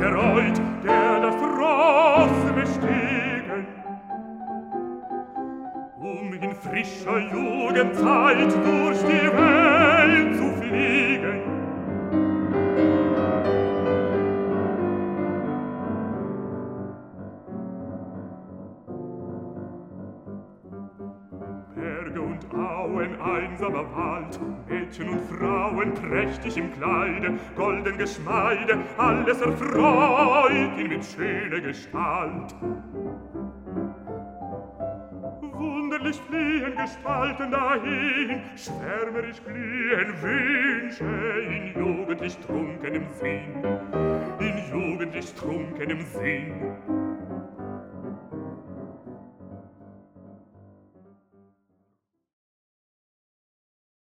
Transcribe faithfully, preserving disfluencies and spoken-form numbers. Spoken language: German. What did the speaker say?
bereut, der das Ross bestiegen, um in frischer Jugendzeit durch die Welt zu fliegen. Berge und Auen, einsamer Wald, Mädchen und Frauen prächtig im Kleide, golden Geschmeide, alles erfreut ihn mit schöner Gestalt. Wunderlich fliehen Gestalten dahin, schwärmerisch glühen Wünsche in jugendlich trunkenem Sinn, in jugendlich trunkenem Sinn.